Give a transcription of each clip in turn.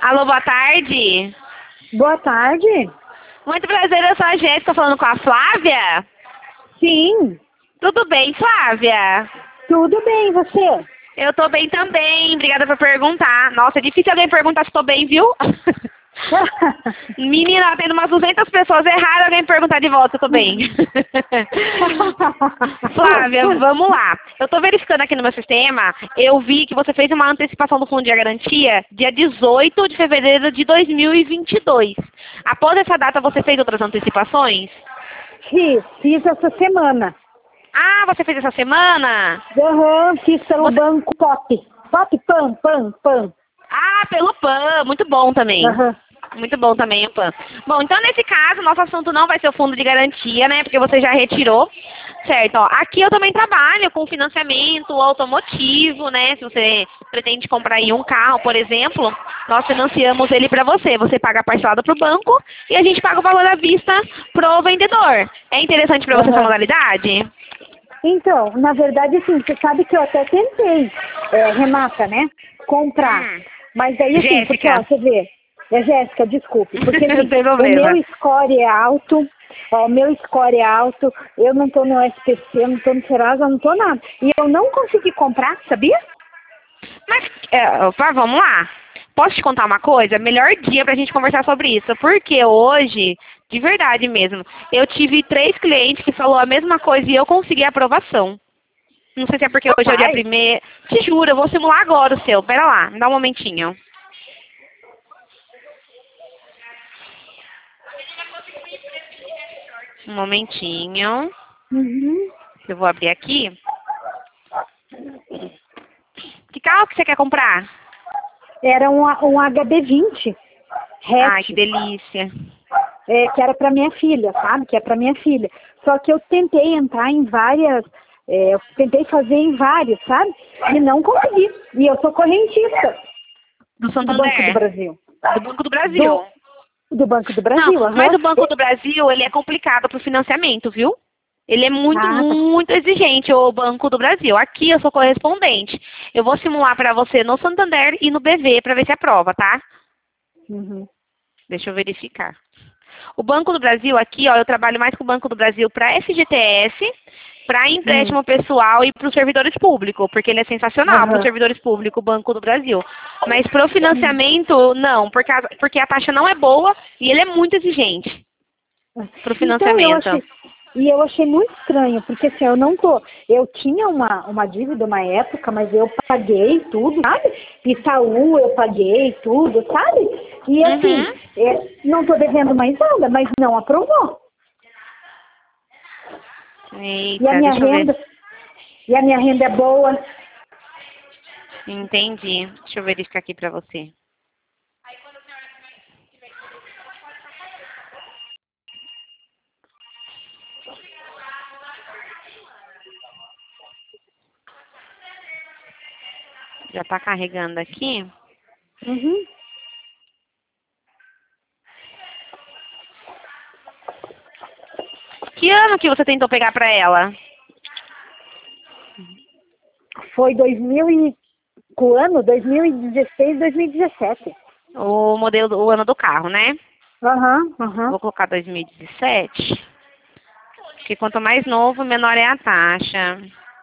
Alô, boa tarde. Boa tarde. Muito prazer, eu sou a Jéssica falando com a Flávia. Sim, Tudo bem, Flávia? tudo bem, e você? Eu tô bem também, obrigada por perguntar. Nossa, é difícil alguém perguntar se tô bem, viu? Menina, tendo umas 200 pessoas, é raro alguém perguntar de volta se eu tô bem. Flávia, vamos lá. Eu tô verificando aqui no meu sistema, eu vi que você fez uma antecipação do Fundo de Garantia dia 18 de fevereiro de 2022. Após essa data, você fez outras antecipações? Fiz essa semana. Ah, você fez essa semana? Fiz pelo Você... banco Pop. Pop, PAN. Ah, pelo PAN, muito bom também. Aham. Muito bom também o PAN. Bom, então nesse caso, nosso assunto não vai ser o fundo de garantia, né? Porque você já retirou. Certo, ó. Aqui eu também trabalho com financiamento automotivo, né? Se você pretende comprar aí um carro, por exemplo, nós financiamos ele para você. Você paga parcelado para o banco e a gente paga o valor à vista pro vendedor. É interessante para você essa Aham. modalidade? Então, na verdade, assim, você sabe que eu até tentei, Renata, né, comprar. Mas aí, assim, porque, ó, Jéssica. você vê, Jéssica, desculpe, porque, Não assim, tem o problema. meu score é alto, eu não tô no SPC, eu não tô no Serasa, eu não tô nada. E eu não consegui comprar, sabia? Mas, opa, vamos lá. Posso te contar uma coisa? Melhor dia pra gente conversar sobre isso. Porque hoje, de verdade mesmo, eu tive 3 clientes que falou a mesma coisa e eu consegui a aprovação. Não sei se é porque hoje é o dia Rapaz, primeiro. Te juro, eu vou simular agora o seu. Pera lá, me dá um momentinho. Um momentinho. uhum. Eu vou abrir aqui. Que carro que você quer comprar? Era um HB20 Ai, que hatch, delícia. que era para minha filha, sabe? Que é para minha filha. Só que eu tentei entrar em várias, eu tentei fazer em vários, sabe? E não consegui. E eu sou correntista Do do Banco do Santander. Brasil. Do Banco do Do, Brasil. do Banco do Não, Brasil, mas aham. o Banco do Brasil, ele é complicado para o financiamento, viu? Ele é muito, Ah, tá. muito exigente, o Banco do Brasil. Aqui eu sou correspondente. Eu vou simular para você no Santander e no BV para ver se aprova, tá? Uhum. Deixa eu verificar. O Banco do Brasil aqui, ó, eu trabalho mais com o Banco do Brasil para FGTS, para Hum. empréstimo pessoal e para os servidores públicos, porque ele é sensacional para os Aham. servidores públicos, o Banco do Brasil. Mas para o financiamento, não, porque a taxa não é boa e ele é muito exigente para o Então financiamento. eu achei muito estranho, porque assim, eu tinha uma dívida uma época, mas eu paguei tudo, sabe? Itaú eu paguei tudo, sabe? E assim, Uhum. não tô devendo mais nada, mas não aprovou. E a Eita, minha deixa eu ver. renda, e a minha renda é boa. Entendi. Deixa eu verificar aqui para você. Já está carregando aqui. Uhum. Que ano que você tentou pegar para ela? Foi o ano 2016, 2017. O modelo, o ano do carro, né? Aham. Vou colocar 2017. Porque quanto mais novo, menor é a taxa.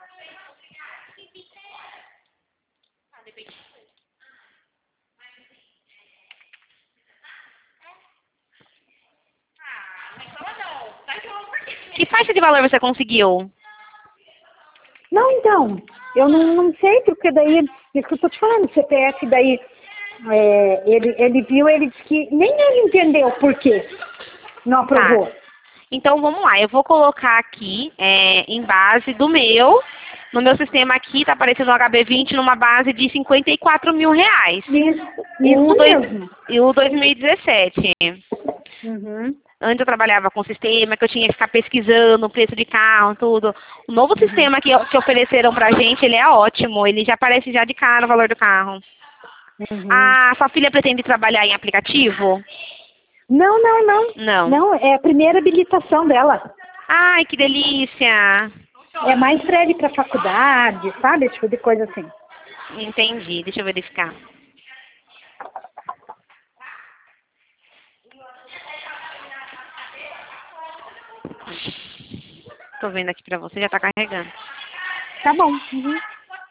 Que faixa de valor você conseguiu? Não, então, eu não sei, porque daí, isso que eu tô te falando, o CPF daí, ele viu, ele disse que nem ele entendeu por quê não Tá. aprovou. Então vamos lá. Eu vou colocar aqui em base do meu. No meu sistema aqui tá aparecendo o HB20 numa base de R$ 54.000. Isso Dois, mesmo. e o 2017. Uhum, Antes eu trabalhava com sistema, que eu tinha que ficar pesquisando o preço de carro, tudo. O novo uhum, sistema que ofereceram pra gente, ele é ótimo. Ele já aparece já de cara o valor do carro. uhum. A sua filha pretende trabalhar em aplicativo? Não. Não. Não, é a primeira habilitação dela. Ai, que delícia. É mais pra ele ir pra faculdade, sabe? Tipo de coisa assim. Entendi. Deixa eu verificar. tô vendo aqui pra você, já tá carregando. Tá bom. Uhum.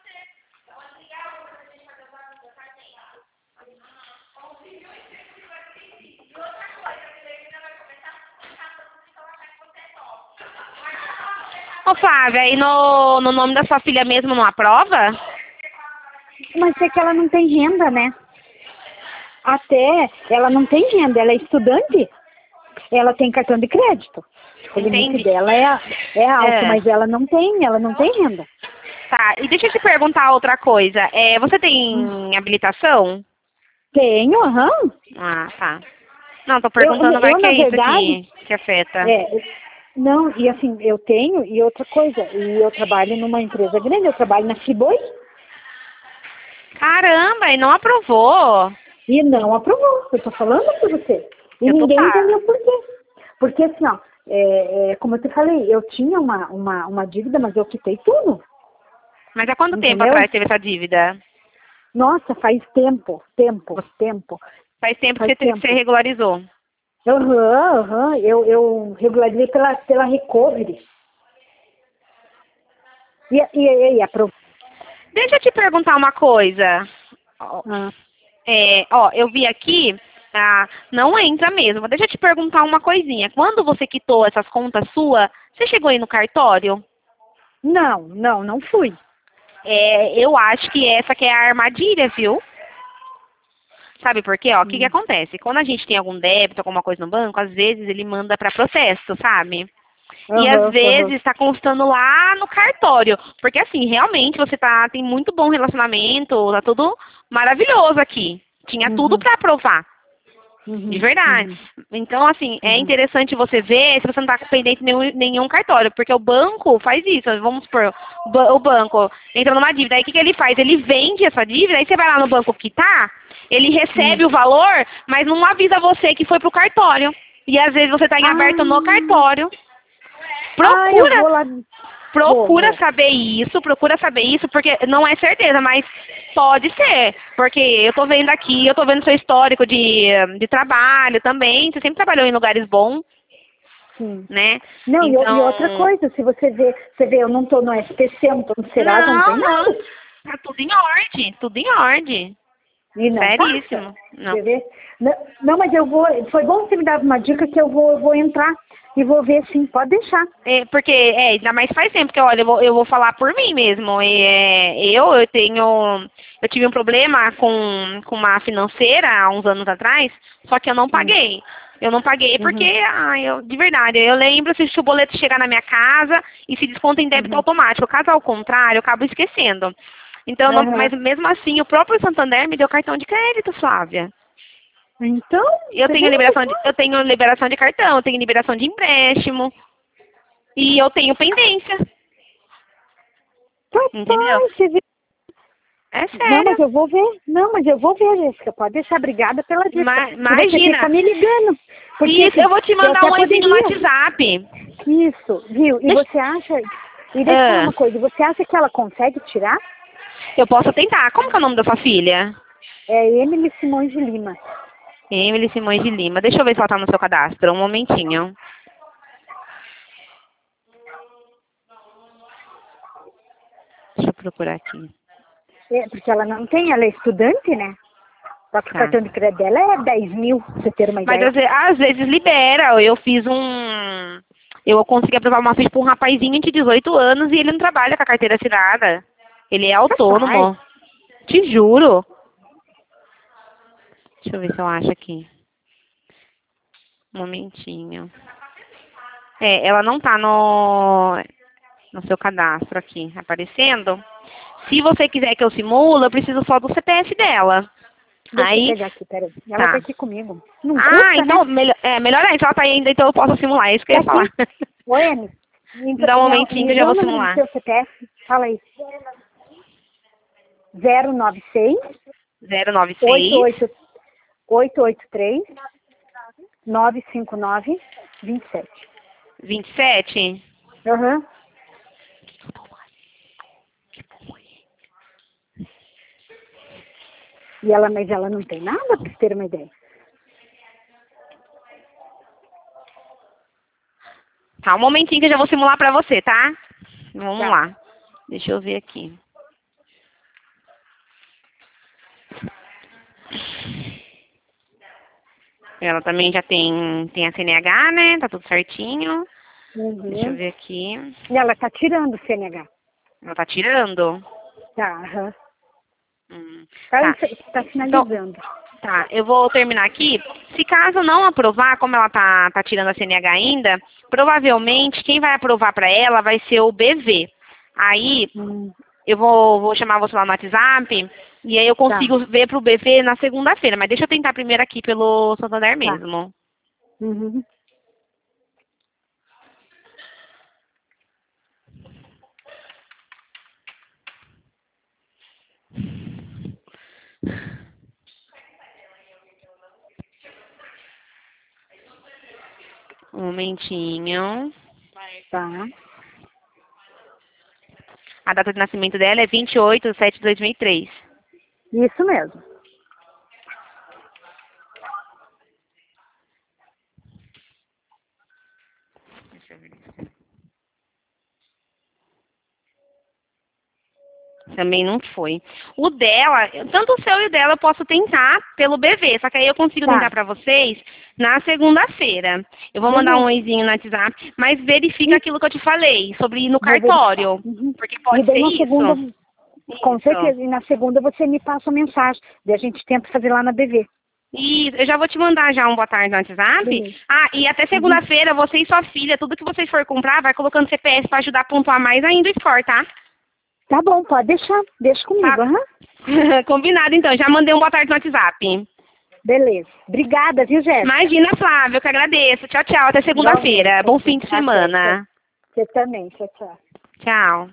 Ô, Flávia, aí no nome da sua filha mesmo não aprova? Mas é que ela não tem renda, né? Até ela não tem renda, ela é estudante, ela tem cartão de crédito. O limite Entendi. dela é alto, É. mas ela não tem renda. Tá, e deixa eu te perguntar outra coisa. Você tem habilitação? Tenho, aham. Ah, tá. Não, tô perguntando, vai Eu, que na é isso verdade, que afeta. é, não, e assim, eu tenho, e outra coisa, e eu trabalho numa empresa grande, eu trabalho na Friboi, Caramba, e não aprovou. e não aprovou, eu tô falando pra você. E Eu tô ninguém entendeu pago. por quê. Porque assim, ó, como eu te falei, eu tinha uma dívida, mas eu quitei tudo, Mas há quanto tempo entendeu? atrás teve essa dívida? Nossa, faz tempo. Faz tempo Faz que você tempo. regularizou. Aham. Eu regularizei pela Recovery. E aprovou. Deixa eu te perguntar uma coisa. Ó, Ah, eu vi aqui, não entra mesmo. Deixa eu te perguntar uma coisinha. Quando você quitou essas contas suas, você chegou aí no cartório? não fui. Eu acho que essa que é a armadilha, viu? Sabe por quê? Ó, o que que Hum. acontece? Quando a gente tem algum débito, alguma coisa no banco, às vezes ele manda para processo, sabe? E às vezes Aham. está constando lá no cartório. Porque assim, realmente você tem muito bom relacionamento, tá tudo maravilhoso aqui. Tinha tudo Uhum. para aprovar. De Uhum. verdade. Uhum. Então, assim, é Uhum. interessante você ver se você não está pendente de nenhum cartório, porque o banco faz isso. Vamos supor, o banco entra numa dívida, aí o que, que ele faz? Ele vende essa dívida, aí você vai lá no banco quitar, ele Uhum. recebe o valor, mas não avisa você que foi pro cartório. E às vezes você está em aberto no Ah, cartório. eu Procura vou lá. Vou. Procura saber isso, porque não é certeza, mas pode ser. Porque eu tô vendo aqui, eu tô vendo seu histórico de trabalho também. Você sempre trabalhou em lugares bons, Sim. né? Não, e outra Então, coisa, se você vê, eu não tô no SPC, eu não tô no Serasa, não tem não. nada. Tá tudo em ordem, tudo em ordem. E não passa. Seríssimo. Não. Quer ver? Não, mas eu vou. Foi bom você me dar uma dica que eu vou entrar e vou ver sim, pode deixar. Porque, ainda mais faz tempo que, olha, eu vou falar por mim mesmo. Eu tive um problema com uma financeira há uns anos atrás, só que eu não Hum. paguei. Eu não paguei porque, Uhum. de verdade, eu lembro se o boleto chegar na minha casa e se desconta em débito Uhum. automático. Caso ao contrário, eu acabo esquecendo. Então, Aham. mas mesmo assim, o próprio Santander me deu cartão de crédito, Flávia. Então, Eu você tenho vê liberação de, só. eu tenho liberação de cartão, eu tenho liberação de empréstimo e eu tenho pendência. Entendeu? Rapaz, você vê. É Não, mas sério. eu vou ver. Não, mas eu vou ver, Jéssica. Pode deixar. Obrigada pela dica. E você fica Imagina. me ligando. Porque, Isso, assim, eu vou te eu mandar até um oizinho no poderia. WhatsApp. Isso, viu? E Deixa- você acha. E deixa eu falar Ah, uma coisa. Você acha que ela consegue tirar? eu posso tentar. Como que é o nome da sua filha? É Emily Simões de Lima. Emily Simões de Lima. Deixa eu ver se ela tá no seu cadastro. Um momentinho. Deixa eu procurar aqui. Porque ela não tem, ela é estudante, né? Só que o Tá. cartão de crédito dela é 10 mil, pra você ter uma Mas ideia. às vezes libera. Eu fiz um. Eu consegui aprovar uma ficha pra um rapazinho de 18 anos e ele não trabalha com a carteira assinada. Ele é Capaz. autônomo. Te juro. Deixa eu ver se eu acho aqui. Um momentinho. Ela não tá no seu cadastro aqui aparecendo. Se você quiser que eu simule, eu preciso só do CPF dela. Deixa eu Aí, pegar aqui, peraí. Ela tá tá. aqui comigo. Não Ah, custa, né? então, melhor ainda, se ela tá ainda, então eu posso simular, é isso que eu Tá ia falar. aqui. Ô, Amy, Me dá um momentinho que me eu já dá o vou número do simular. seu CPF. Fala aí. 096 096 88 883 959 27. 27. Aham. Mas ela não tem nada, pra você ter uma ideia. Tá, um momentinho que eu já vou simular pra você, tá? Vamos Tá. lá. Deixa eu ver aqui. Ela também já tem a CNH, né? Tá tudo certinho. Deixa eu Uhum. ver aqui. E ela tá tirando o CNH. Ela tá tirando. Tá, aham. Tá. Tá Então, finalizando. tá, eu vou terminar aqui. Se caso não aprovar, como ela tá tirando a CNH ainda, provavelmente quem vai aprovar pra ela vai ser o BV. Aí Hum, eu vou chamar você lá no WhatsApp e aí eu tá, consigo ver pro BV na segunda-feira. Mas deixa eu tentar primeiro aqui pelo Santander tá. mesmo. Uhum. Um momentinho. Tá. A data de nascimento dela é 28/7/2003. Isso mesmo. Também não foi. O dela, tanto o seu e o dela eu posso tentar pelo BV, só que aí eu consigo tentar Tá. pra vocês na segunda-feira. Eu vou mandar um Beleza. oizinho no WhatsApp, mas verifica E aquilo que eu te falei, sobre ir no vou verificar. cartório, Uhum. porque E pode daí ser na segunda, isso. com Isso. certeza, e na segunda você me passa a mensagem. Daí a gente tenta fazer lá na BV. E eu já vou te mandar já um boa tarde no WhatsApp. Beleza. Ah, e até Uhum. segunda-feira, você e sua filha, tudo que vocês for comprar, vai colocando CPF pra ajudar a pontuar mais ainda o score, tá? Tá bom, pode deixar. Deixa comigo, Tá. aham. Combinado, então. Já mandei um boa tarde no WhatsApp. Beleza. Obrigada, viu, Jéssica? Imagina, Flávio, eu que agradeço. Tchau, tchau. Até Igualmente. segunda-feira. Bom fim de Até. semana. Você também. Tchau, tchau. Tchau.